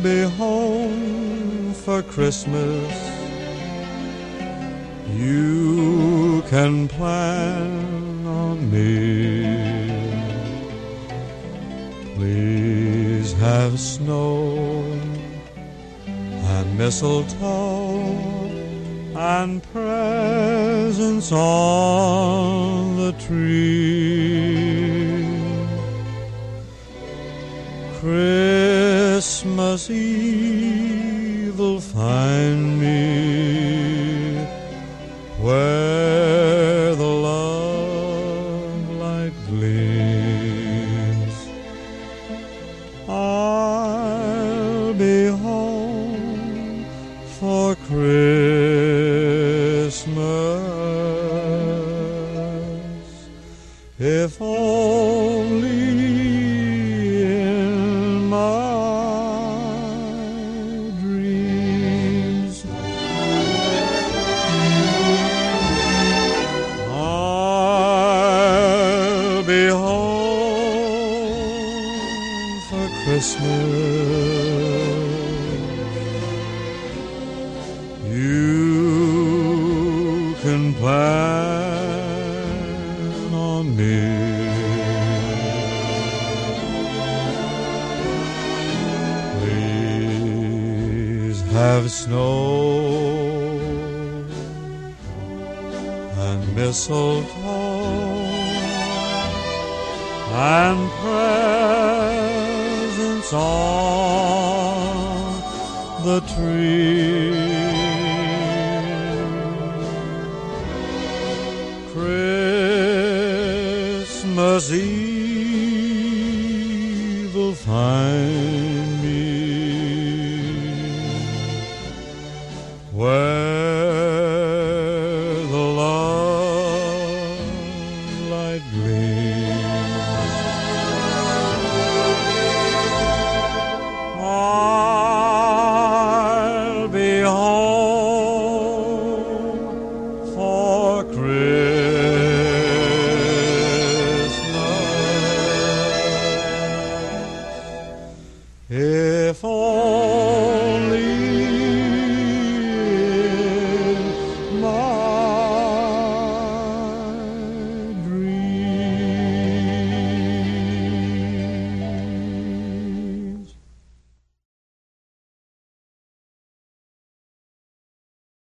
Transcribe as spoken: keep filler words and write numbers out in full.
be home for Christmas. You can plan on me. Please have snow and mistletoe and presents on the tree. Christmas Eve will find me where the love light gleams. I'll be home for Christmas, if only in my dreams. I'll be home for Christmas. You can plan on me. Please have snow and mistletoe and presents on the tree. Christmas Eve